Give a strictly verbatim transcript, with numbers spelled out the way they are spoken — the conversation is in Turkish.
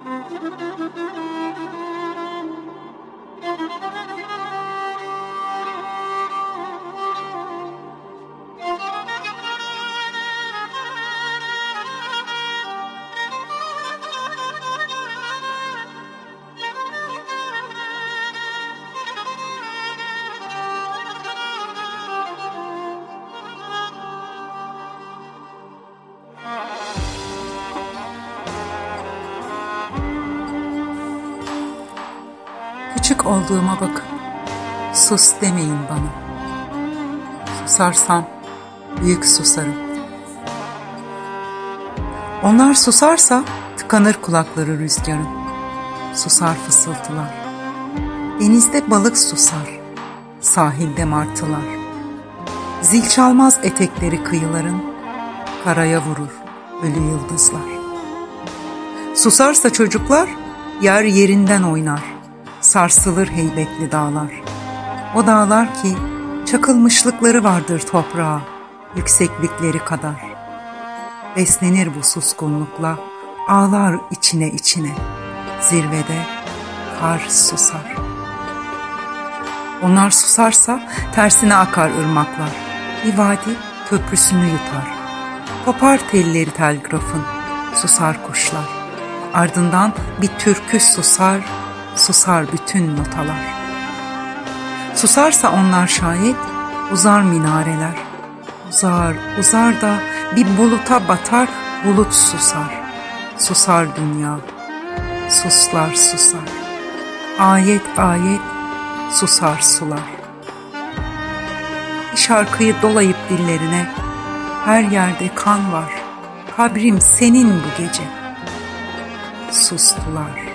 Küçük olduğuma bakın, sus demeyin bana. Susarsam büyük susarım. Onlar susarsa tıkanır kulakları rüzgarın. Susar fısıltılar. Denizde balık susar, sahilde martılar. Zil çalmaz etekleri kıyıların, karaya vurur ölü yıldızlar. Susarsa çocuklar yer yerinden oynar. Sarsılır heybetli dağlar. O dağlar ki çakılmışlıkları vardır toprağa, yükseklikleri kadar. Beslenir bu suskunlukla, ağlar içine içine. Zirvede kar susar. Onlar susarsa tersine akar ırmaklar. Bir vadi köprüsünü yutar. Kopar telleri telgrafın, susar kuşlar. Ardından bir türkü susar, susar bütün notalar. Susarsa onlar şayet uzar minareler. Uzar, uzar da bir buluta batar, bulut susar. Susar dünya, suslar susar. Ayet ayet susar sular. Bir şarkıyı dolayıp dillerine, her yerde kan var, kabrim senin bu gece. Sustular.